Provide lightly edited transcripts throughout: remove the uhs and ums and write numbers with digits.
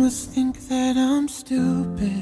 must think that I'm stupid.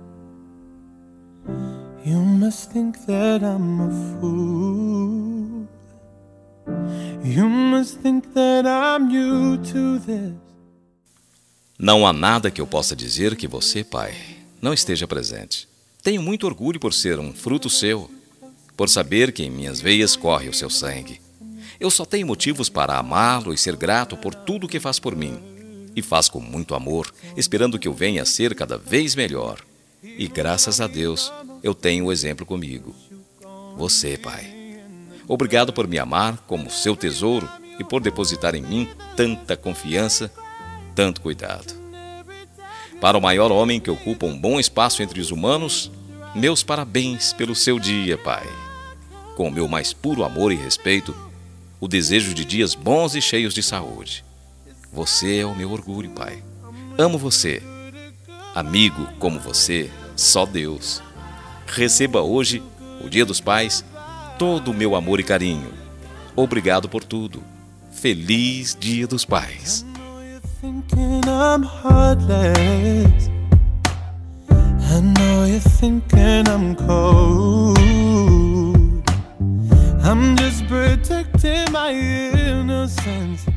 You must think that I'm a fool. You must think that I'm new to this. Não há nada que eu possa dizer que você, Pai, não esteja presente. Tenho muito orgulho por ser um fruto seu, por saber que em minhas veias corre o seu sangue. Eu só tenho motivos para amá-lo e ser grato por tudo que faz por mim. E faz com muito amor, esperando que eu venha a ser cada vez melhor. E graças a Deus, eu tenho o exemplo comigo. Você, Pai. Obrigado por me amar como seu tesouro e por depositar em mim tanta confiança, tanto cuidado. Para o maior homem que ocupa um bom espaço entre os humanos, meus parabéns pelo seu dia, Pai. Com o meu mais puro amor e respeito, o desejo de dias bons e cheios de saúde. Você é o meu orgulho, Pai. Amo você. Amigo como você, só Deus. Receba hoje, o Dia dos Pais, todo o meu amor e carinho. Obrigado por tudo. Feliz Dia dos Pais. Thinking I'm heartless. I know you're thinking I'm cold. I'm just protecting my innocence.